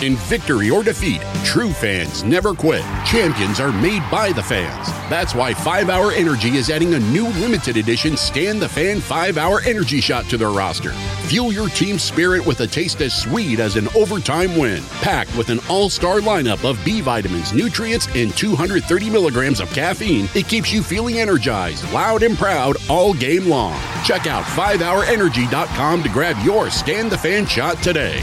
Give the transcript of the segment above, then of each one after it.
In victory or defeat, true fans never quit. Champions are made by the fans. That's why 5-Hour Energy is adding a new limited edition Scan the Fan 5-Hour Energy Shot to their roster. Fuel your team's spirit with a taste as sweet as an overtime win. Packed with an all-star lineup of B vitamins, nutrients, and 230 milligrams of caffeine, it keeps you feeling energized, loud, and proud all game long. Check out 5hourenergy.com to grab your Scan the Fan shot today.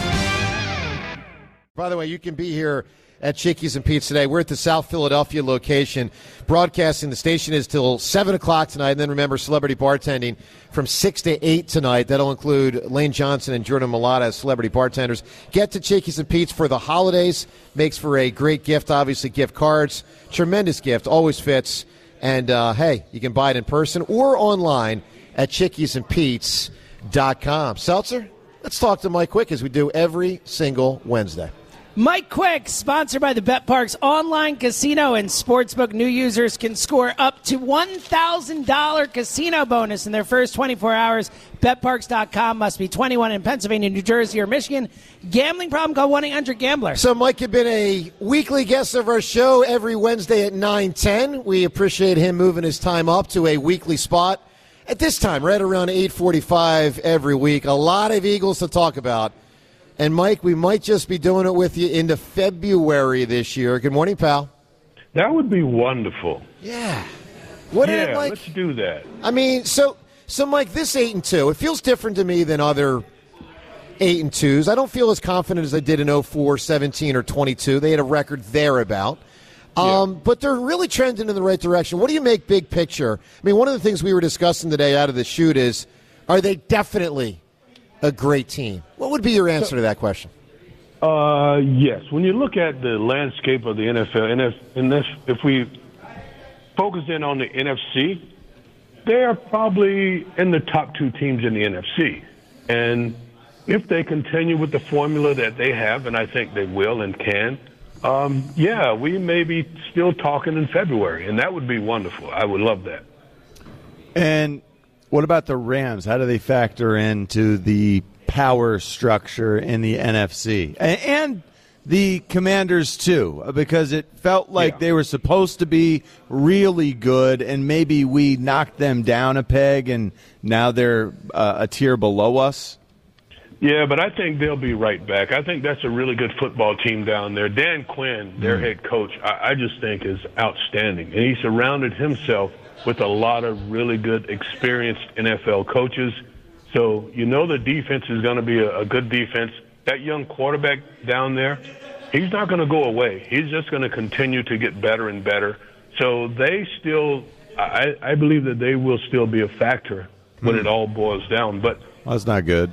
By the way, you can be here at Chickies and Pete's today. We're at the South Philadelphia location. Broadcasting, the station is till 7 o'clock tonight. And then remember, celebrity bartending from 6 to 8 tonight. That'll include Lane Johnson and Jordan Mailata as celebrity bartenders. Get to Chickies and Pete's for the holidays. Makes for a great gift, obviously, gift cards. Tremendous gift, always fits. And, hey, you can buy it in person or online at chickiesandpete's.com. Seltzer, let's talk to Mike Quick as we do every single Wednesday. Mike Quick, sponsored by the BetParx online casino and sportsbook. New users can score up to $1,000 casino bonus in their first 24 hours. BetParx.com. Must be 21 in Pennsylvania, New Jersey, or Michigan. Gambling problem? Call 1-800-GAMBLER. So Mike had been a weekly guest of our show every Wednesday at 9:10. We appreciate him moving his time up to a weekly spot at this time, right around 8:45 every week. A lot of Eagles to talk about. And, Mike, we might just be doing it with you into February this year. Good morning, pal. That would be wonderful. Yeah. Let's do that. I mean, so Mike, this 8-2, it feels different to me than other 8-2s. I don't feel as confident as I did in 04, 17, or 22. They had a record thereabout. But they're really trending in the right direction. What do you make big picture? I mean, one of the things we were discussing today out of the shoot is, are they definitely a great team? What would be your answer to that question? Yes. When you look at the landscape of the NFL, if we focus in on the NFC, they are probably in the top two teams in the NFC. And if they continue with the formula that they have, and I think they will and can, we may be still talking in February, and that would be wonderful. I would love that. And what about the Rams? How do they factor into the power structure in the NFC? And the Commanders, too, because it felt like they were supposed to be really good, and maybe we knocked them down a peg, and now they're a tier below us. Yeah, but I think they'll be right back. I think that's a really good football team down there. Dan Quinn, their head coach, I just think is outstanding. And he surrounded himself with a lot of really good, experienced NFL coaches. So you know the defense is going to be a good defense. That young quarterback down there, he's not going to go away. He's just going to continue to get better and better. So they still, I believe that they will still be a factor when it all boils down. But that's not good.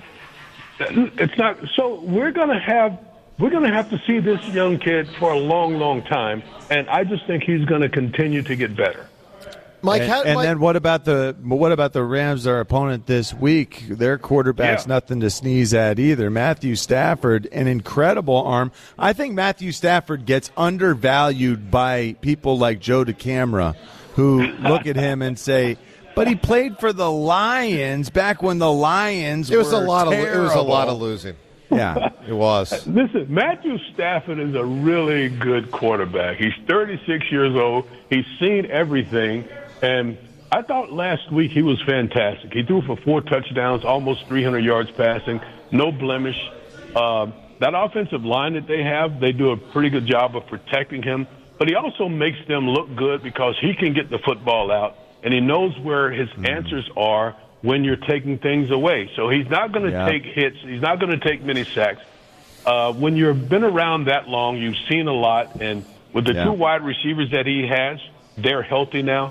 It's not. So we're going to have to see this young kid for a long, long time, and I just think he's going to continue to get better. Mike, then what about the Rams, our opponent this week? Their quarterback's nothing to sneeze at either. Matthew Stafford, an incredible arm. I think Matthew Stafford gets undervalued by people like Joe DeCamara, who look at him and say, but he played for the Lions back when the Lions were terrible. It was a lot of losing. Yeah, it was. Listen, Matthew Stafford is a really good quarterback. He's 36 years old. He's seen everything. And I thought last week he was fantastic. He threw for 4 touchdowns, almost 300 yards passing, no blemish. That offensive line that they have, they do a pretty good job of protecting him. But he also makes them look good because he can get the football out, and he knows where his answers are when you're taking things away. So he's not going to take hits. He's not going to take many sacks. When you've been around that long, you've seen a lot. And with the 2 wide receivers that he has, they're healthy now.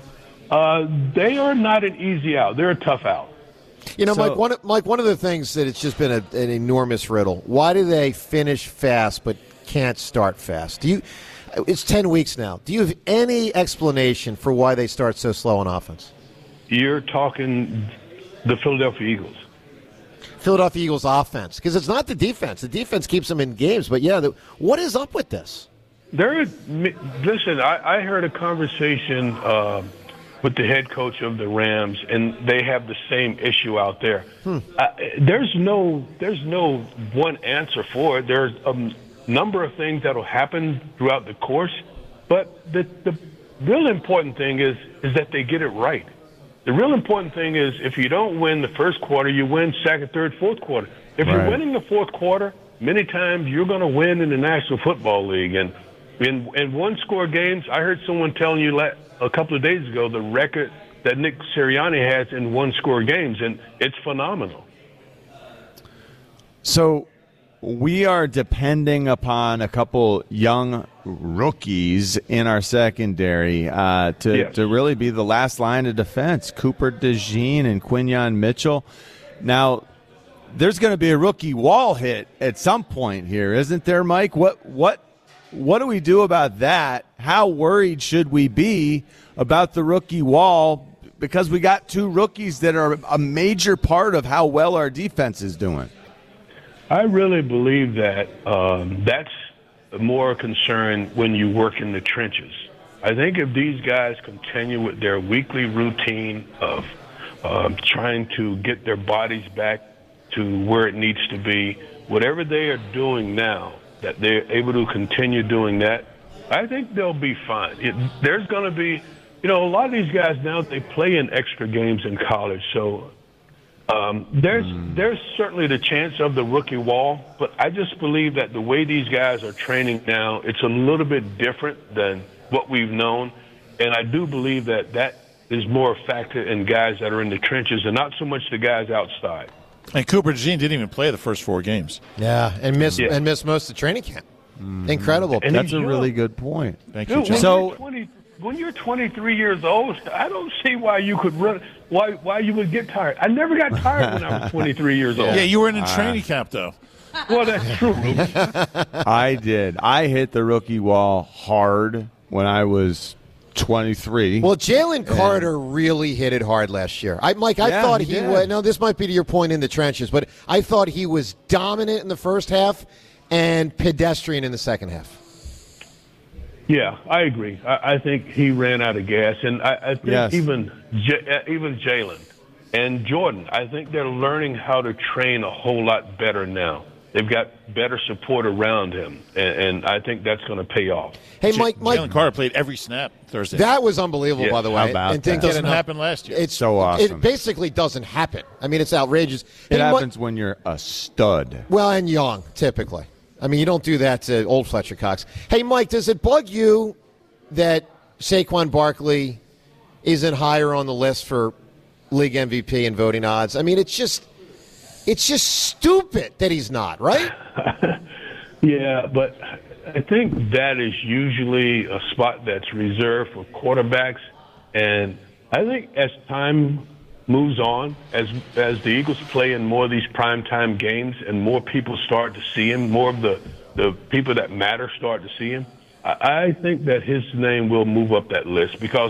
They are not an easy out. They're a tough out. You know, Mike, one of the things that it's just been an enormous riddle. Why do they finish fast but can't start fast? It's 10 weeks now. Do you have any explanation for why they start so slow on offense? You're talking the Philadelphia Eagles. Philadelphia Eagles offense. Because it's not the defense. The defense keeps them in games. But, what is up with this? Listen, I heard a conversation with the head coach of the Rams, and they have the same issue out there. There's no one answer for it. There's number of things that will happen throughout the course. But the real important thing is that they get it right. The real important thing is if you don't win the first quarter, you win second, third, fourth quarter. If you're winning the fourth quarter, many times you're going to win in the National Football League. And in one-score games, I heard someone telling you a couple of days ago the record that Nick Sirianni has in one-score games, and it's phenomenal. So we are depending upon a couple young rookies in our secondary to really be the last line of defense, Cooper DeJean and Quinyon Mitchell. Now, there's going to be a rookie wall hit at some point here, isn't there, Mike? What do we do about that? How worried should we be about the rookie wall? Because we got two rookies that are a major part of how well our defense is doing. I really believe that that's more a concern when you work in the trenches. I think if these guys continue with their weekly routine of trying to get their bodies back to where it needs to be, whatever they are doing now, that they're able to continue doing that, I think they'll be fine. There's going to be, a lot of these guys now, they play in extra games in college, so there's certainly the chance of the rookie wall, but I just believe that the way these guys are training now, it's a little bit different than what we've known, and I do believe that is more a factor in guys that are in the trenches and not so much the guys outside. And Cooper DeJean didn't even play the first 4 games. Yeah, and missed most of the training camp. Incredible. And that's a really good point. Thank you, John. When you're 23 years old, I don't see why you could run. Why you would get tired? I never got tired when I was 23 years old. Yeah, you were in a training camp though. Well, that's true. I did. I hit the rookie wall hard when I was 23. Well, Jalen Carter really hit it hard last year. Mike, I thought he was. Now, this might be to your point in the trenches, but I thought he was dominant in the first half and pedestrian in the second half. Yeah, I agree. I think he ran out of gas, and I think even Jalen and Jordan, I think they're learning how to train a whole lot better now. They've got better support around him, and I think that's going to pay off. Hey, Mike, Jalen Carter played every snap Thursday. That was unbelievable, by the way. How about and that? It doesn't happen last year. It's so awesome. It basically doesn't happen. I mean, it's outrageous. It happens when you're a stud. Well, and young, typically. I mean, you don't do that to old Fletcher Cox. Hey, Mike, does it bug you that Saquon Barkley isn't higher on the list for league MVP and voting odds? I mean, it's just stupid that he's not, right? Yeah, but I think that is usually a spot that's reserved for quarterbacks. And I think as time moves on, as the Eagles play in more of these primetime games and more people start to see him, more of the people that matter start to see him, I think that his name will move up that list because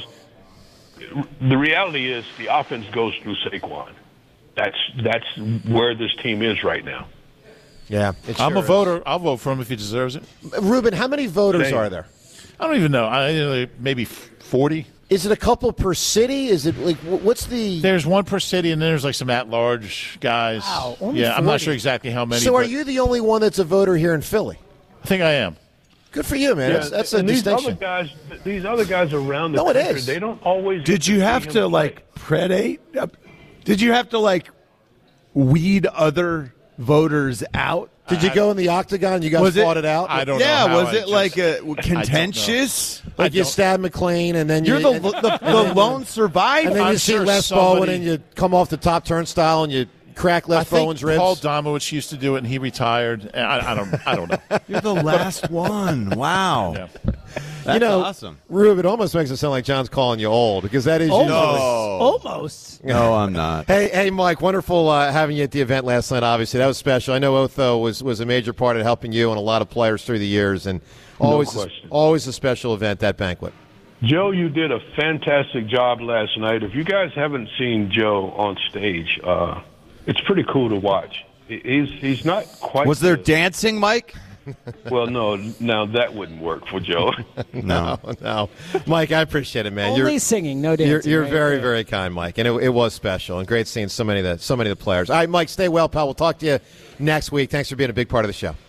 the reality is the offense goes through Saquon. That's where this team is right now. Yeah, I'm a voter. I'll vote for him if he deserves it. Ruben, how many voters are there? I don't even know. Maybe 40. Is it a couple per city? Is it like what's the? There's one per city, and then there's like some at-large guys. Wow, only 40. I'm not sure exactly how many. So, are you the only one that's a voter here in Philly? I think I am. Good for you, man. Yeah, that's a distinction. These other guys around the country, they don't always. Did you have to predate? Did you have to weed other voters out? Did you go in the octagon? You guys fought it out? I don't know. Yeah, was it a contentious? Like you stab McLean and then you're the lone survivor. And then you see Les Bowen and you come off the top turnstile and you crack Les Bowen's ribs. Paul Domowitch used to do it and he retired. I don't know. You're the last one. Wow. Yeah. That's awesome. Rube, it almost makes it sound like John's calling you old because that is usually almost. No, I'm not. Hey, Mike, wonderful having you at the event last night. Obviously, that was special. I know Otho was a major part of helping you and a lot of players through the years, and always a special event, that banquet. Joe, you did a fantastic job last night. If you guys haven't seen Joe on stage, it's pretty cool to watch. He's not quite. Was there dancing, Mike? Well, no. Now that wouldn't work for Joe. No. Mike, I appreciate it, man. Only singing, no dancing. You're very, very kind, Mike, and it was special and great seeing so many of the players. All right, Mike, stay well, pal. We'll talk to you next week. Thanks for being a big part of the show.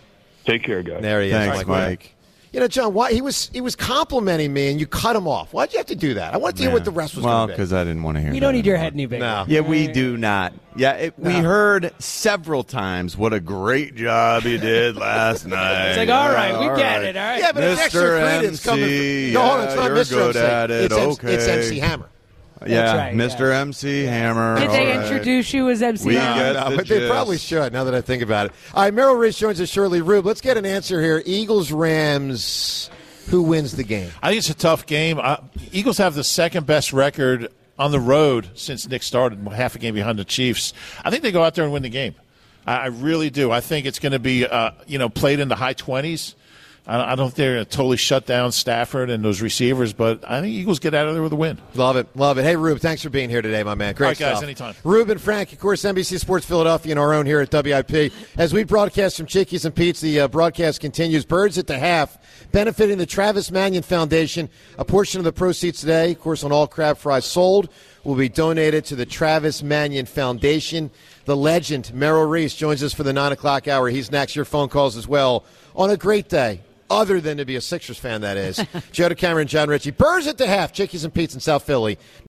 Take care, guys. There he is. Thanks, Mike. You know, John, why he was complimenting me, and you cut him off. Why'd you have to do that? I want to hear what the rest was going to be. Well, because I didn't want to hear. You don't need your anymore. head any bigger. No. Yeah, we do not. Yeah, we heard several times what a great job he did last night. It's like, all right, we get it, all right. Yeah, but it's extra Mr. credence coming MC, from. No, hold on, it's not you're Mr. good MC. at it. It's Okay. MC Hammer. Yeah, right, Mr. MC Hammer. Did they all right. introduce you as MC? We Hammer? get the But they gist. probably should, now that I think about it. All right, Merrill Reese joins us shortly. Rube, let's get an answer here. Eagles-Rams, who wins the game? I think it's a tough game. Eagles have the second best record on the road since Nick started, half a game behind the Chiefs. I think they go out there and win the game. I really do. I think it's going to be played in the high 20s. I don't think they're going to totally shut down Stafford and those receivers, but I think Eagles get out of there with a win. Love it. Love it. Hey, Rube, thanks for being here today, my man. Great All right, guys, stuff. anytime. Rube and Frank, of course, NBC Sports Philadelphia and our own here at WIP. As we broadcast from Chickies and Pete's, the broadcast continues. Birds at the half, benefiting the Travis Manion Foundation. A portion of the proceeds today, of course, on all crab fries sold, will be donated to the Travis Manion Foundation. The legend, Merrill Reese, joins us for the 9 o'clock hour. He's next. Your phone calls as well on a great day. Other than to be a Sixers fan, that is. Joe DeCamera and John Ritchie. Birds at the half, Chickies and Pete's in South Philly.